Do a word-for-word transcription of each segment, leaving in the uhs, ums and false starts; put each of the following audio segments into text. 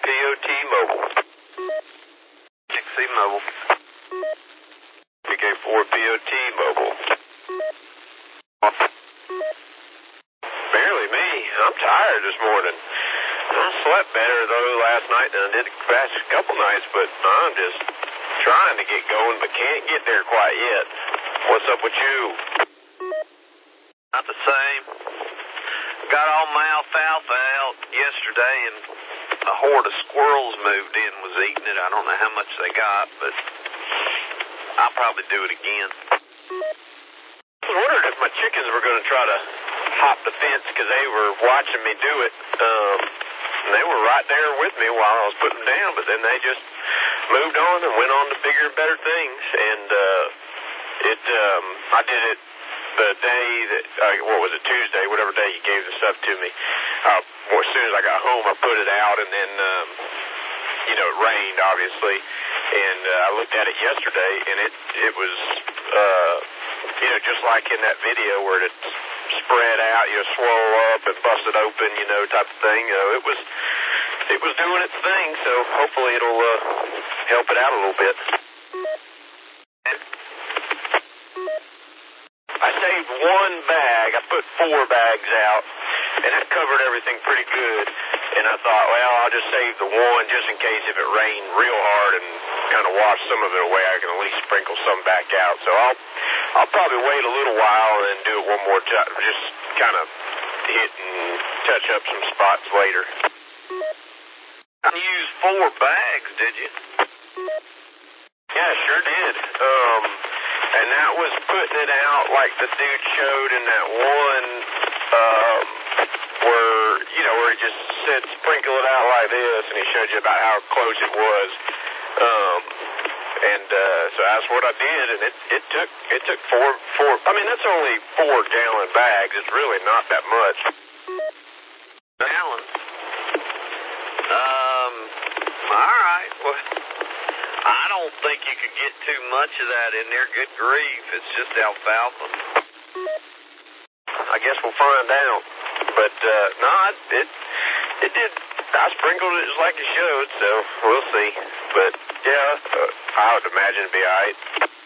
P O T Mobile. six C Mobile. P K four P O T Mobile. Barely me. I'm tired this morning. I slept better though last night than I did the past couple nights, but I'm just trying to get going, but can't get there quite yet. What's up with you? Not the same. Got all my alfalfa out yesterday, and a horde of squirrels moved in, was eating it. I don't know how much they got, but I'll probably do it again. I was wondering if my chickens were going to try to hop the fence because they were watching me do it. Um, and they were right there with me while I was putting them down, but then they just moved on and went on to bigger and better things. And uh, it, um, I did it the day that, uh, what was it, Tuesday, whatever day you gave the stuff to me. Uh, well, as soon as I got home, I put it out, and then, um, you know, it rained, obviously. And uh, I looked at it yesterday, and it, it was, uh, you know, just like in that video where it spread out, you know, swole up and busted open, you know, type of thing. You know, it was, it was doing its thing, so hopefully it'll uh, help it out a little bit. I saved one bag. I put four bags out, and that covered everything pretty good. And I thought, well, I'll just save the one just in case if it rained real hard and kind of wash some of it away, I can at least sprinkle some back out. So I'll I'll probably wait a little while and do it one more time, just kind of hit and touch up some spots later. You used four bags, did you? Yeah, sure did. Um, and that was putting it out like the dude showed in that one, um, where, you know, where he just said sprinkle it out like this, and he showed you about how close it was. Um, and uh, so that's what I did, and it, it took it took four four. I mean, that's only four gallon bags. It's really not that much. Gallons. Um. All right. Well, I don't think you could get too much of that in there. Good grief! It's just alfalfa. I guess we'll find out. But uh, no, it, it it did. I sprinkled it just like it showed, so we'll see. But yeah, uh, I would imagine it'd be alright.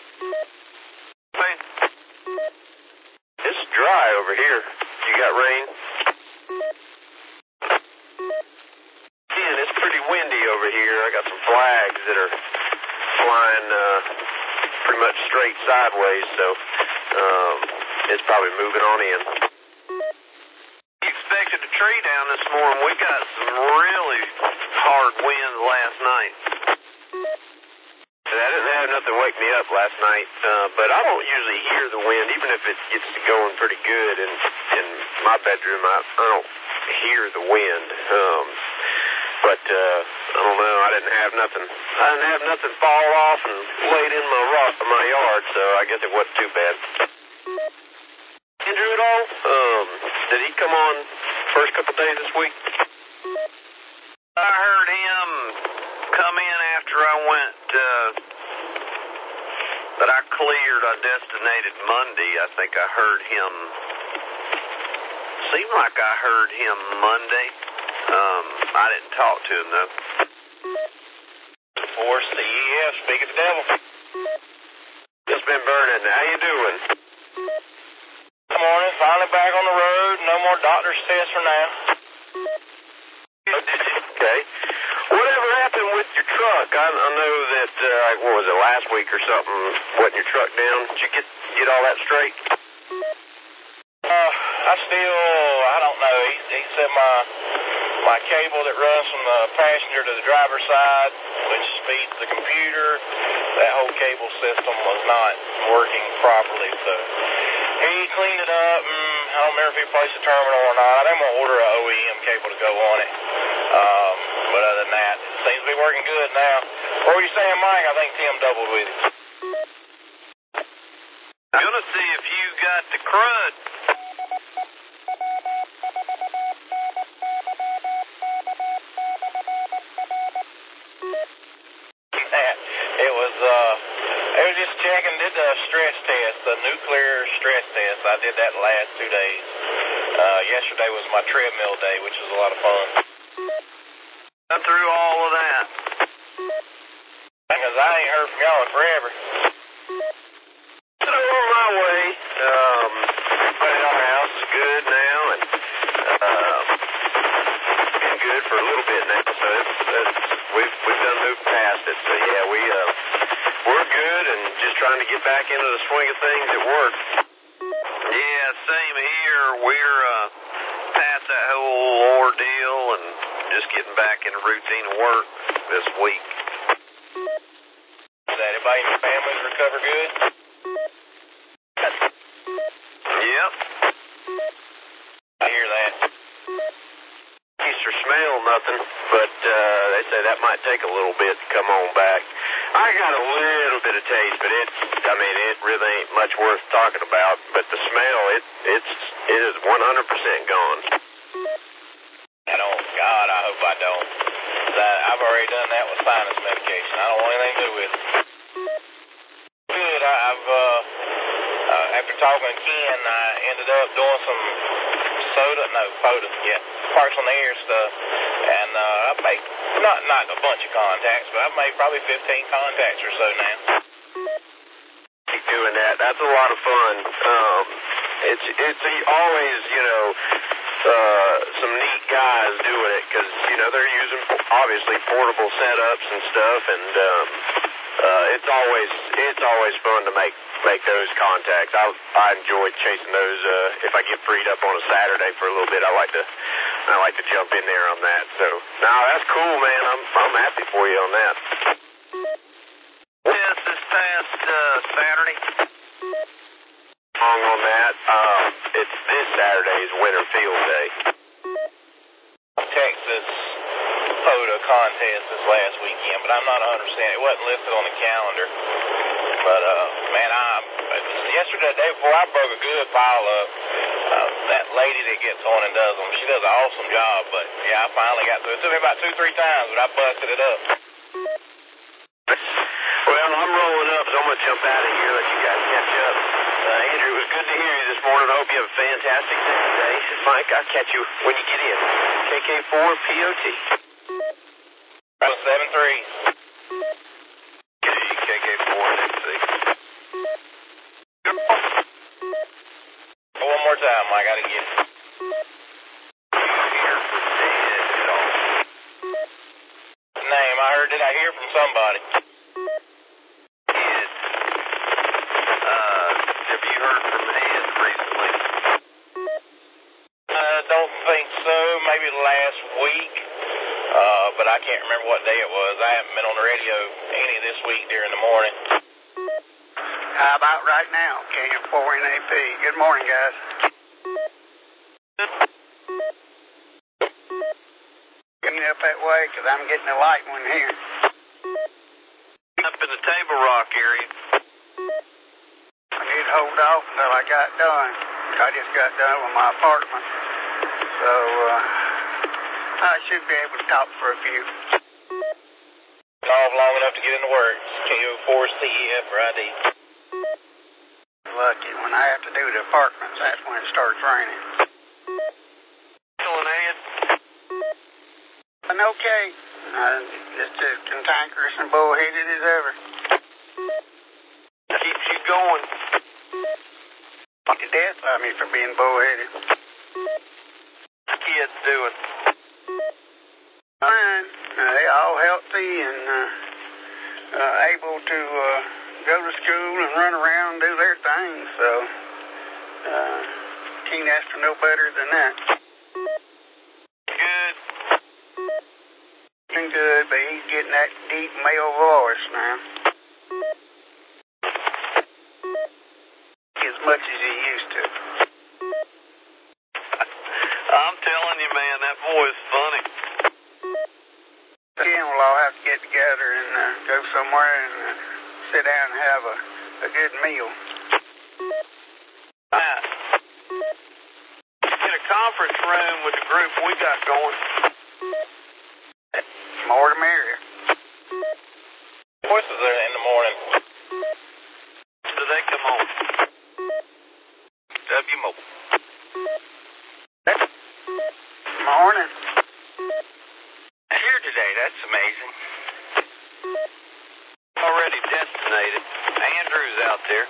It's dry over here. You got rain? And it's pretty windy over here. I got some flags that are flying uh, pretty much straight sideways, so um, it's probably moving on in. Expected a tree down this morning. We got some really hard winds last night. I didn't have nothing wake me up last night, uh, but I don't usually hear the wind, even if it gets going pretty good. In, in my bedroom, I, I don't hear the wind. Um, but uh, I don't know. I didn't have nothing. I didn't have nothing fall off and laid in my rock in my yard, so I guess it wasn't too bad. Andrew at all? Um, did he come on first couple days this week? I heard him come in after I went, uh, that I cleared, I destinated Monday. I think I heard him, seemed like I heard him Monday. Um, I didn't talk to him though. four C E F, speak of the devil. It's been burning. How you doing? Good morning. Finally back on the road. No more doctor's tests for now. Okay. Whatever happened with your truck? I, I know that, uh, what was it, last week or something, wasn't your truck down? Did you get get all that straight? Uh, I still, I don't know. He, he said my my cable that runs from the passenger to the driver's side, which feeds the computer, that whole cable system was not working properly, so he cleaned it up, and I don't remember if he placed a terminal or not. I'm going to order an O E M cable to go on it. Um, but other than that, it seems to be working good now. What were you saying, Mike? I think Tim doubled with you. I'm going to see if you got the crud. It was, uh, it was just checking, did the stress test, the nuclear stress test. I did that the last two days. Uh, yesterday was my treadmill day, which was a lot of fun. I'm through all for a little bit now, so it's, it's, we've we've done moved past it. So yeah, we uh, we're good and just trying to get back into the swing of things at work. Yeah, same here. We're uh, past that whole ordeal and just getting back in the routine of work this week. Did everybody in your families recover good? Yep. I hear that. Taste or smell nothing, but uh, they say that might take a little bit to come on back. I got a little bit of taste, but it's, I mean, it really ain't much worth talking about. But the smell, it it's it is one hundred percent gone. I don't, God, I hope I don't. I, I've already done that with sinus medication. I don't want anything to do with it. Good, I, I've, uh, uh, after talking to Ken, I ended up doing some soda, no, soda, yeah, Parks on the Air stuff. And uh, I've made, not, not a bunch of contacts, but I've made probably fifteen contacts or so now. Keep doing that. That's a lot of fun. Um, it's, it's always, you know, Uh, some neat guys doing it because, you know, they're using obviously portable setups and stuff, and um, uh, it's always it's always fun to make make those contacts. I I enjoy chasing those. Uh, if I get freed up on a Saturday for a little bit, I like to I like to jump in there on that. So, no, that's cool, man. I'm I'm happy for you on that. Yes, this past uh, Saturday. On that, um, it's this Saturday's Winter Field Day. Texas photo contest this last weekend, but I'm not one hundred percent. It wasn't listed on the calendar. But, uh, man, I'm, yesterday, the day before, I broke a good pile up. Uh, that lady that gets on and does them, she does an awesome job, but, yeah, I finally got through. It took me about two, three times, but I busted it up. Well, I'm rolling up, so I'm going to jump out of here, let you guys catch up. Uh, Andrew, it was good to hear you this morning. I hope you have a fantastic day today. Mike, I'll catch you when you get in. K K four P O T. seven three. Okay, K K four, let's see. One more time, Mike, I gotta get it. You hear from Dan at all? Name, I heard, did I hear from somebody? Have you heard from Ed recently? I uh, don't think so. Maybe last week, uh, but I can't remember what day it was. I haven't been on the radio any this week during the morning. How about right now, K M four N A P? Good morning, guys. Getting up that way because I'm getting a light one here. Up in the Table Rock area. I need to hold off until I got done. I just got done with my apartment. So, uh, I should be able to talk for a few. Off long enough to get into work. K O four C E F for I D. Lucky. When I have to do the apartments, that's when it starts raining. Feeling Ed? But okay. Uh, just as cantankerous and bullheaded as ever. Keeps you going. To death of me for being bullheaded. Kids doing? Fine. Uh, they all healthy and uh, uh, able to uh, go to school and run around and do their thing. So, uh, can't ask for no better than that. Good. Been good, but he's getting that deep male voice now. As much as he used to. I'm telling you, man, that boy's funny. Again, we'll all have to get together and uh, go somewhere and uh, sit down and have a, a good meal. Matt, in a conference room with the group we got going. More the merrier. Voices are in the morning. Do they come on? W Mobile. Morning. Here today, that's amazing. Already destinated. Andrew's out there.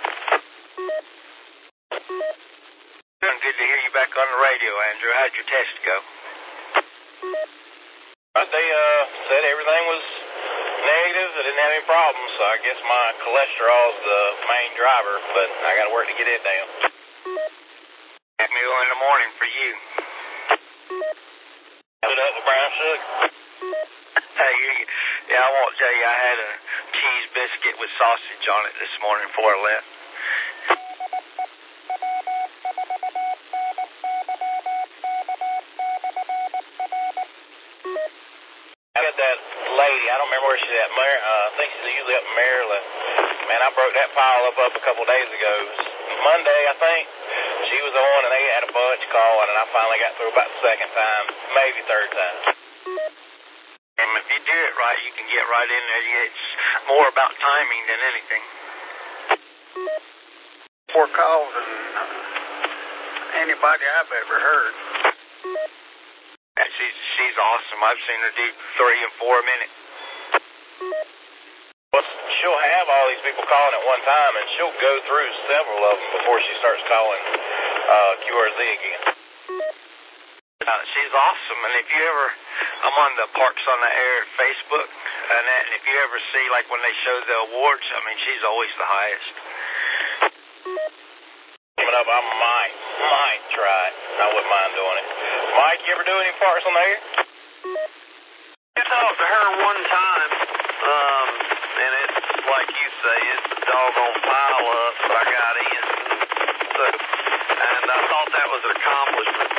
Good to hear you back on the radio, Andrew. How'd your test go? they uh, said everything was negative. I didn't have any problems, so I guess my cholesterol's the main driver, but I got to work to get it down. At meal in the morning for you. Put up with brown sugar. Hey, yeah, I won't tell you, I had a cheese biscuit with sausage on it this morning before I left. I got that lady, I don't remember where she's at, Mar- uh, I think she's usually up in Maryland. Man, I broke that pile up, up a couple days ago. Monday, I think, she was on and they had a bunch calling, and I finally got through about the second time, maybe third time. And if you do it right, you can get right in there. It's more about timing than anything. More calls than uh, anybody I've ever heard. And she's, she's awesome. I've seen her do three and four a minute. Well, she'll have all these people calling at one time, and she'll go through several of them before she starts calling uh, Q R Z again. Uh, she's awesome, and if you ever, I'm on the Parks on the Air Facebook, and, that, and if you ever see, like, when they show the awards, I mean, she's always the highest. Coming up, I might, might try it. I wouldn't mind doing it. Mike, you ever do any Parks on the Air? I talked to her one time, um, and it's like you say, it's a doggone pile up, but I got in, so, and I thought that was an accomplishment.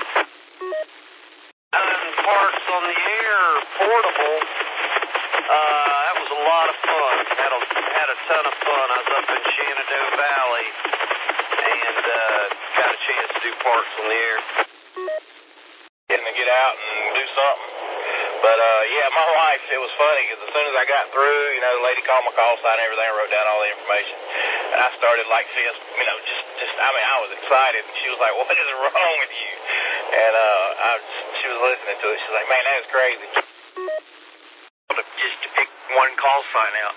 And Parks on the Air portable, uh, that was a lot of fun. Had a, had a ton of fun. I was up in Shenandoah Valley and uh, got a chance to do Parks on the Air. Getting to get out and do something. But, uh, yeah, my wife, it was funny because as soon as I got through, you know, the lady called my call sign and everything, I wrote down all the information. And I started like fist, you know, just, just, I mean, I was excited. And she was like, what is wrong with you? And, uh, I, she was listening to it. She was like, man, that was crazy. Just to pick one call sign out.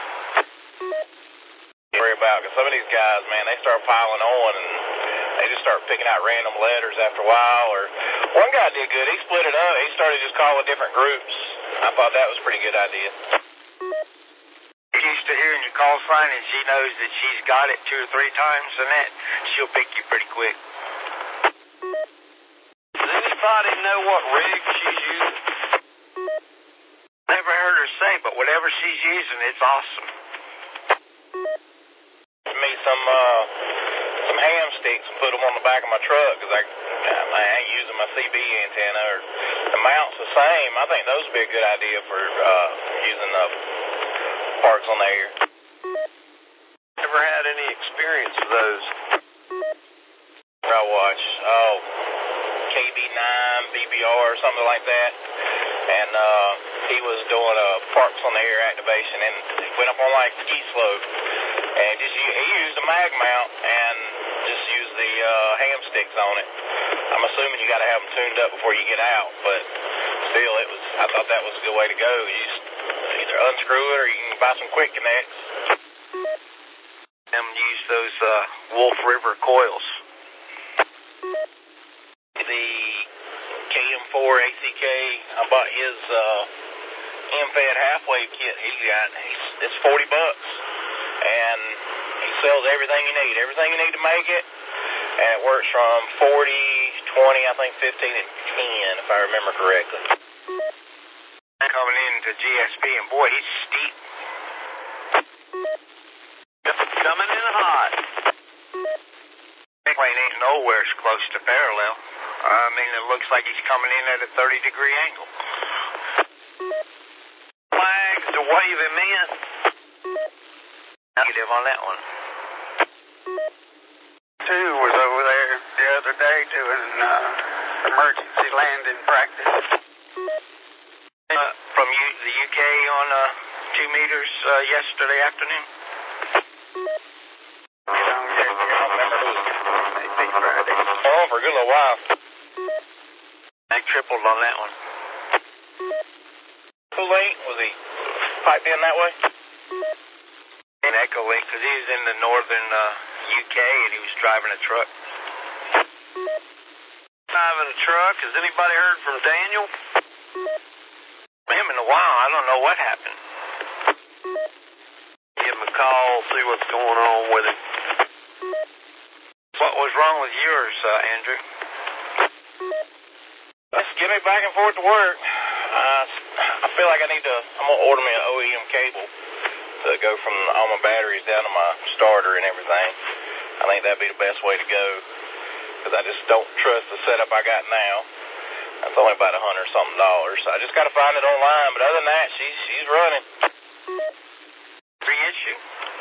Worry about, because some of these guys, man, they start piling on and they just start picking out random letters after a while. Or one guy did good. He split it up. He started just calling different groups. I thought that was a pretty good idea. She's used to hearing your call sign, and she knows that she's got it two or three times, and that she'll pick you pretty quick. Does anybody know what rig she's using? Never heard her say, but whatever she's using, it's awesome. Me some uh, some ham sticks and put them on the back of my truck because I, I ain't using my C B antenna. Or the mount's the same. I think those would be a good idea for uh, using the Parks on the Air. Never had any experience with those. I watched, oh, K B nine, B B R, or something like that. And uh, he was doing a Parks on the Air activation, and he went up on like ski slope, and just he used a mag mount and just used the uh, ham sticks on it. I'm assuming you got to have them tuned up before you get out, but still, it was. I thought that was a good way to go. You just either unscrew it or you can buy some quick connects. And use those uh, Wolf River coils. The K M four A C K, I bought his uh, M-Fed half-wave kit he's got. He's, it's forty bucks, and he sells everything you need, everything you need to make it, and it works from forty, twenty, I think fifteen, and ten, if I remember correctly. Coming into G S P, and boy, he's steep. Coming in hot. Plane ain't nowhere close to parallel. I mean, it looks like he's coming in at a thirty degree angle. Flags to wave him in. Negative on that one. Two was over there the other day doing uh, emergency landing practice. Uh, from U the U K on uh, two meters uh, yesterday afternoon. You know, yeah, I don't remember who. Maybe Friday. Oh, for a good little while. I tripled on that one. Too late? Was he piped in that way? In Echo Link, because he was in the northern uh, U K and he was driving a truck. Driving a truck. Has anybody heard from Daniel? Man, a while. I don't know what happened. Give him a call, see what's going on with him. What was wrong with yours, uh, Andrew? Just get me back and forth to work. Uh, I feel like I need to, I'm going to order me an O E M cable to go from all my batteries down to my starter and everything. I think that'd be the best way to go, because I just don't trust the setup I got now. That's only about a hundred something dollars. So I just got to find it online, but other than that, she's, she's running. Reissue?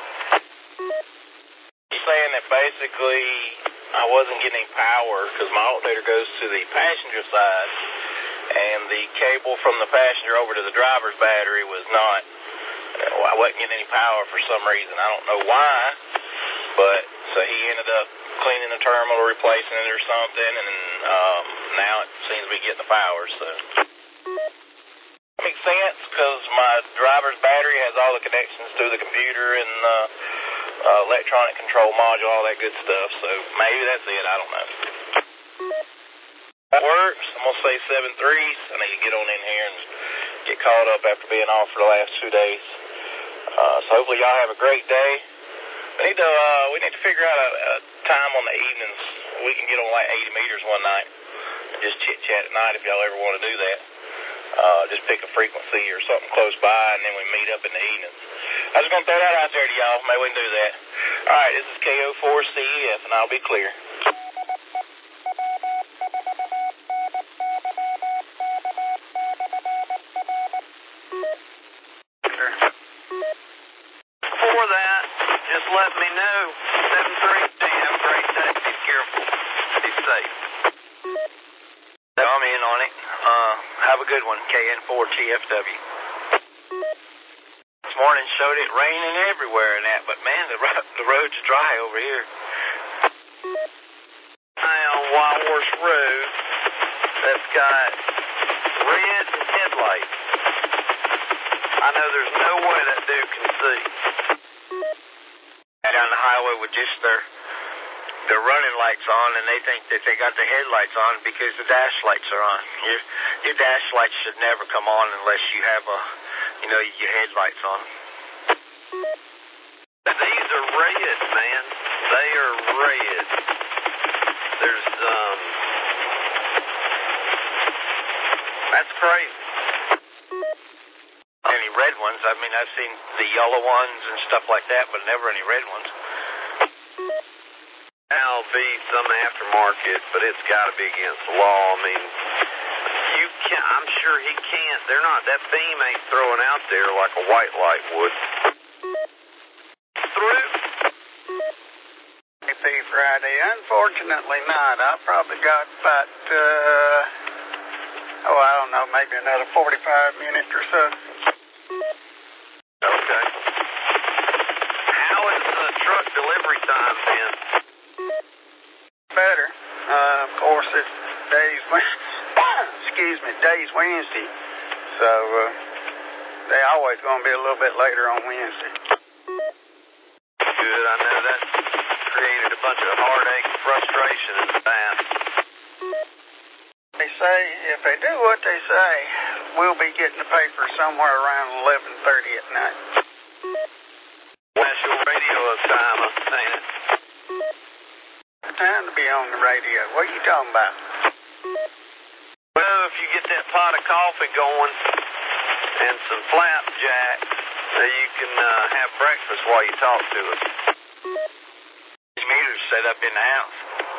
She's saying that basically I wasn't getting power because my alternator goes to the passenger side, and the cable from the passenger over to the driver's battery was not, I wasn't getting any power for some reason. I don't know why, but so he ended up cleaning the terminal, replacing it or something, and um, now it seems to be getting the power. So that makes sense because my driver's battery has all the connections to the computer and the uh, electronic control module, all that good stuff. So maybe that's it. I don't know. That works. I'm gonna say seven threes. I need to get on in here and get caught up after being off for the last two days. Uh, so hopefully y'all have a great day. We need to uh, we need to figure out a, a time on the evenings we can get on like eighty meters one night and just chit chat at night if y'all ever want to do that. Uh, just pick a frequency or something close by, and then we meet up in the evenings. I was gonna throw that out there to y'all. Maybe we can do that. All right, this is K O four C E F, and I'll be clear. Before that, just let me know. seven three, have a great day. Be careful. Be safe. I'm in on it. Uh, have a good one, K N four T F W. This morning showed it raining everywhere and that, but man, the, ro- the road's dry over here. On Wild Horse Road, that's got red headlights. I know there's no way that dude can see. Down the highway with just their their running lights on, and they think that they got the headlights on because the dash lights are on. Your your dash lights should never come on unless you have a, you know, your headlights on. These are red, man. They are red. There's um, that's crazy. Any red ones? I mean, I've seen the yellow ones and stuff like that, but never any red ones. That'll be some aftermarket, but it's got to be against the law. I mean, you can. I'm sure he can't. They're not. That beam ain't throwing out there like a white light would. Through. Happy Friday. Unfortunately not. I probably got about, uh, oh, I don't know, maybe another forty-five minutes or so. Okay. How is the truck delivery time then? Better. Uh, of course, it's days, excuse me, days Wednesday. So, uh, they always going to be a little bit later on Wednesday. Good. I know that created a bunch of heartache and frustration in the past. They say, if they do what they say, we'll be getting the paper somewhere around eleven thirty at night. That's your radio time, ain't it? Time to be on the radio. What are you talking about? Well, if you get that pot of coffee going and some flapjack, so you can uh, have breakfast while you talk to us. These meters set up in the house.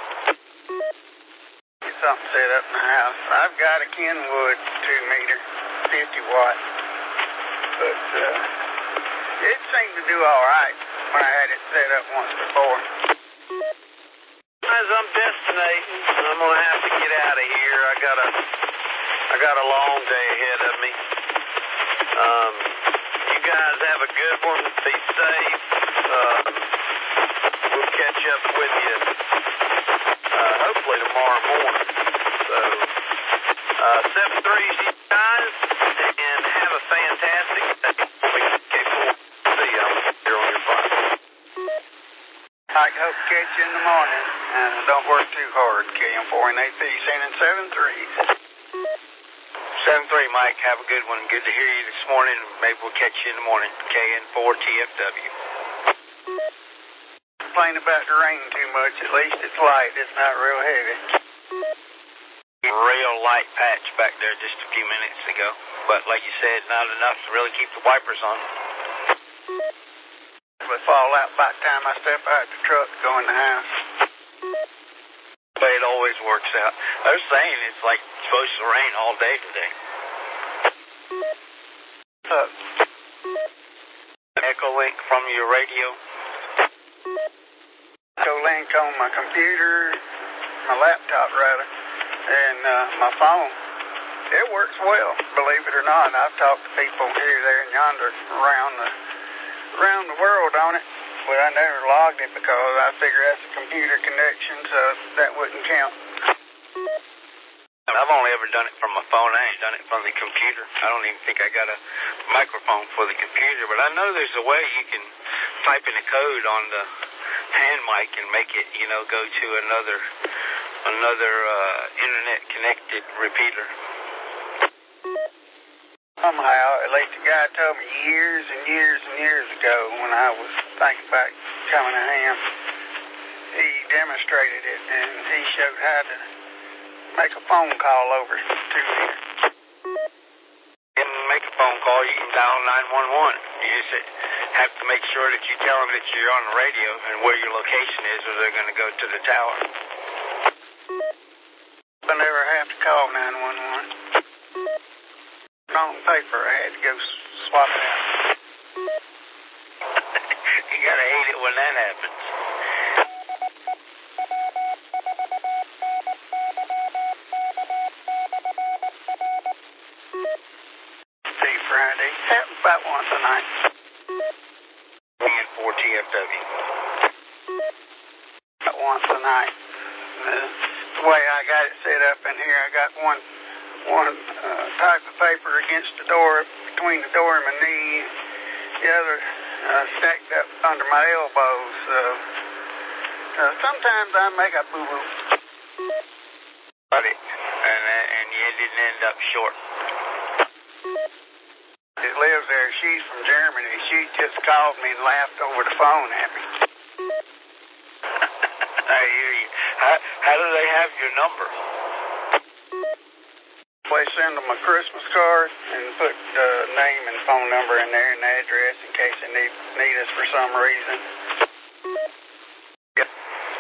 Get something set up in the house. I've got a Kenwood two meter, fifty watt. But uh, it seemed to do all right when I had it set up once before. As I'm destinating, I'm gonna have to get out of here. I got a, I got a long day ahead of me. Um, you guys have a good one. Be safe. Uh, we'll catch up with you, uh, hopefully tomorrow morning. So, uh, seven threes, you guys, and have a fantastic day. See you here on your phone. I hope to catch you in the morning. And don't work too hard, K M four and A P, sending seven threes. seven three, Mike. Have a good one. Good to hear you this morning. Maybe we'll catch you in the morning. K N four T F W. Complain about the rain too much. At least it's light. It's not real heavy. Real light patch back there just a few minutes ago. But like you said, not enough to really keep the wipers on. It would fall out by the time I step out the truck to go in the house. But it always works out. They're saying it's like supposed to rain all day today. Uh, Echo link from your radio. Echo link on my computer, my laptop rather, and uh, my phone. It works well, believe it or not. I've talked to people here, there, and yonder around the around the world on it, but I never logged it because I figure that's a computer connection, so that wouldn't count. I've only ever done it from my phone. I ain't done it from the computer. I don't even think I got a microphone for the computer, but I know there's a way you can type in a code on the hand mic and make it, you know, go to another another uh, internet connected repeater. Somehow, at least the guy told me years and years and years ago when I was thinking about coming to ham, he demonstrated it and he showed how to make a phone call over to me. And make a phone call, you can dial nine one one. You just have to make sure that you tell them that you're on the radio and where your location is, or they're going to go to the tower. I never have to call nine one one. On paper, I had to go swap it out. You gotta hate it when that happens. See, Friday. Happens about once a night. K N four T F W. About once a night. Uh, the way I got it set up in here, I got one one uh, type of paper against the door, between the door and my knee, the other uh, stacked up under my elbows. So uh, sometimes I make a boo-boo. Got it. And, uh, and you didn't end up short. It lives there. She's from Germany. She just called me and laughed over the phone at me. I hear you. How, how do they have your number? They send them a Christmas card and put the uh, name and phone number in there and the address in case they need need us for some reason. Yep.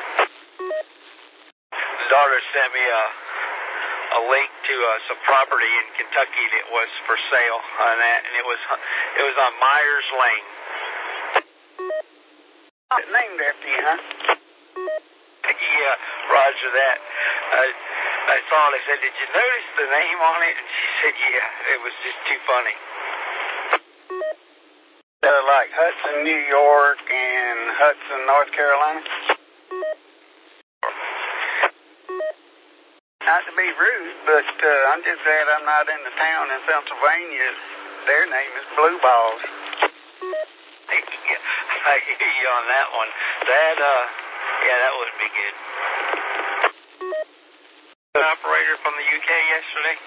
The daughter sent me a a link to uh, some property in Kentucky that was for sale on that, and it was it was on Myers Lane. Named after you, huh? Yeah, Roger that. Uh, I saw it. I said, "Did you notice the name on it?" And she said, "Yeah." It was just too funny. Uh, like Hudson, New York, and Hudson, North Carolina. Not to be rude, but uh, I'm just glad I'm not in the town in Pennsylvania. Their name is Blue Balls. I hear you on that one. That, uh, yeah, that wouldn't be good. An operator from the U K yesterday?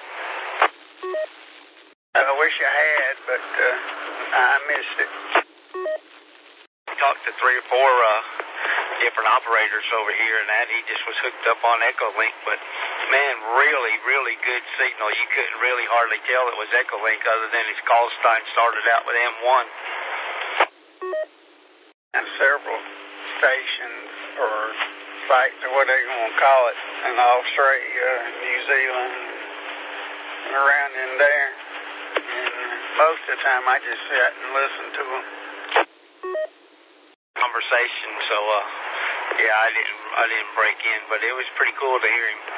I wish I had, but uh, I missed it. I talked to three or four uh, different operators over here, and that he just was hooked up on Echolink, but man, really, really good signal. You couldn't really hardly tell it was Echolink other than his call sign started out with M one. And several stations or sites or whatever you want to call it in Australia, New Zealand, and around in there. And most of the time I just sat and listened to them. Conversation, so uh, yeah, I didn't, I didn't break in, but it was pretty cool to hear him.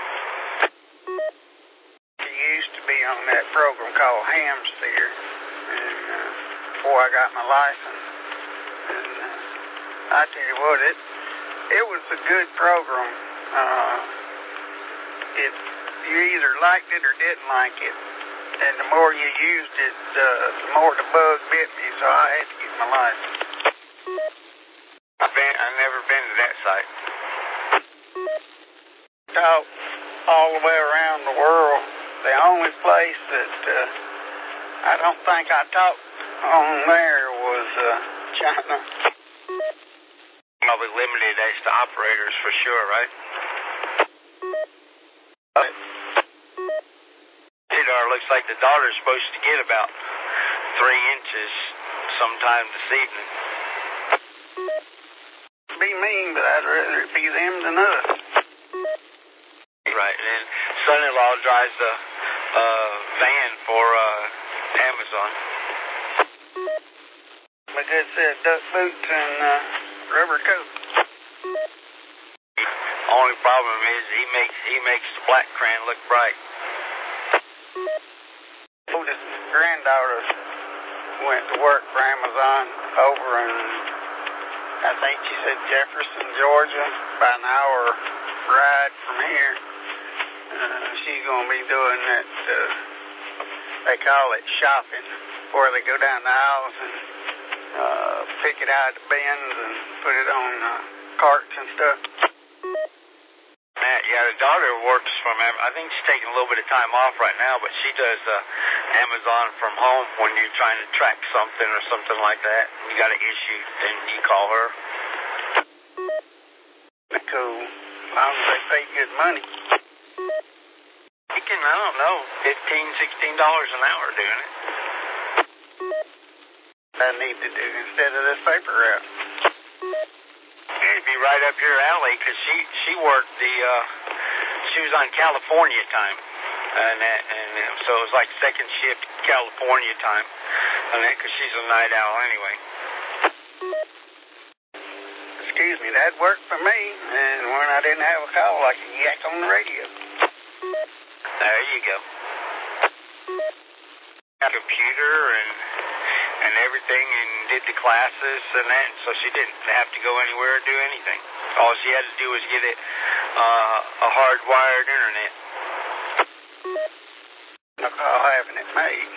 He used to be on that program called Hamsteer, and uh, before I got my license. And uh, I tell you what, it it was a good program. Uh, it you either liked it or didn't like it, and the more you used it, uh, the more the bug bit me. So I had to get my license. I've been, I've never been to that site. Talk all the way around the world, the only place that uh, I don't think I talked on there was uh, China. Probably limited as to operators for sure, right? Radar looks like the daughter's supposed to get about three inches sometime this evening. Be mean, but I'd rather it be them than us. Right, and then son-in-law drives a uh, van for uh, Amazon. My good set of duck boots and uh, rubber coat. Only problem is he makes he makes the black crayon look bright. Oldest granddaughter went to work for Amazon over in, I think she said Jefferson, Georgia, about an hour ride from here. Uh, she's going to be doing that, uh, they call it shopping, where they go down the aisles and uh, pick it out of the bins and put it on uh, carts and stuff. Matt, yeah, the daughter works from, I think she's taking a little bit of time off right now, but she does uh, Amazon from home when you're trying to track something or something like that. You got an issue, then you call her. Cool. As long as they pay good money. You can, I don't know, fifteen dollars, sixteen dollars an hour doing it. I need to do instead of this paper route. It'd be right up your alley because she, she worked the, uh, she was on California time. And, that, and so it was like second shift California time. And that because she's a night owl anyway. Excuse me, that worked for me. And when I didn't have a call, I could yak on the radio. There you go. Computer and and everything, and did the classes and that, so she didn't have to go anywhere or do anything. All she had to do was get it uh, a hardwired internet. I call having it made.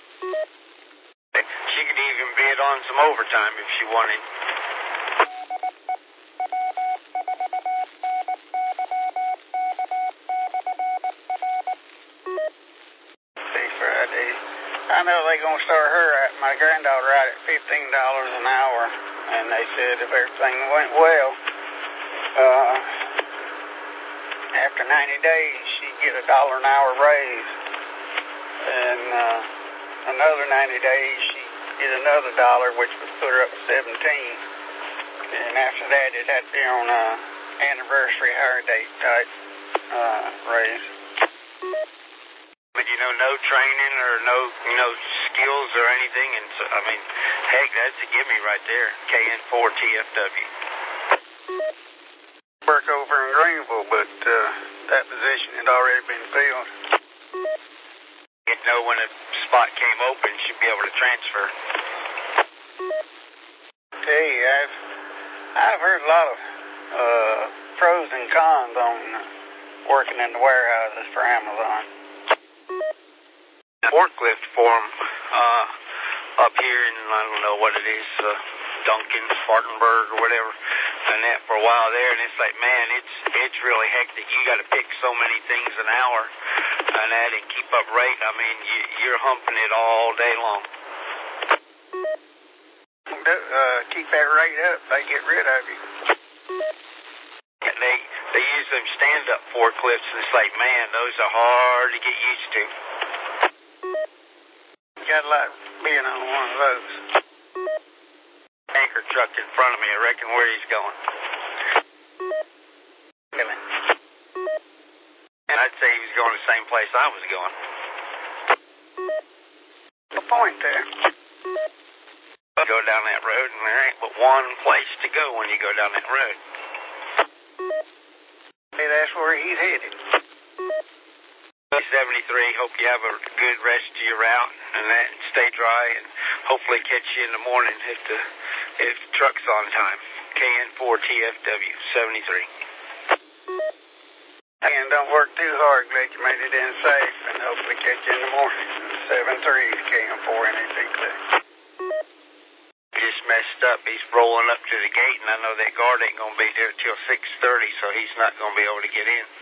She could even bid on some overtime if she wanted. I know they're going to start her at my granddaughter out at fifteen dollars an hour, and they said if everything went well, uh, after ninety days, she'd get a dollar an hour raise, and uh, another ninety days, she'd get another dollar, which would put her up to seventeen, and after that, it'd have to be on a anniversary hire date type uh, raise. But, you know, no training or no, you know, skills or anything. And so, I mean, heck, that's a gimme right there. K N four T F W. Work over in Greenville, but uh, that position had already been filled. You know, when a spot came open, she'd be able to transfer. Tell you, I've, I've heard a lot of uh, pros and cons on uh, working in the warehouses for Amazon. Forklift for them uh, up here in, I don't know what it is, uh, Duncan, Spartanburg or whatever, and that for a while there, and it's like, man, it's it's really hectic. You got to pick so many things an hour and that and keep up rate. I mean, you, you're humping it all day long. Uh, keep that rate up, they get rid of you. And they, they use them stand-up forklifts, and it's like, man, those are hard to get used to. Got a lot being on one of those. Anchor truck in front of me, I reckon where he's going. Really? And I'd say he was going the same place I was going. The point there. You go down that road, and there ain't but one place to go when you go down that road. Hey, that's where he's headed. seventy-three, hope you have a good rest of your route and that, and stay dry, and hopefully catch you in the morning if the, if the truck's on time. K N four T F W, seventy-three. And don't work too hard, glad you made it in safe, and hopefully catch you in the morning. seven three is K N four N A P C. Just messed up. He's rolling up to the gate, and I know that guard ain't going to be there till six thirty, so he's not going to be able to get in.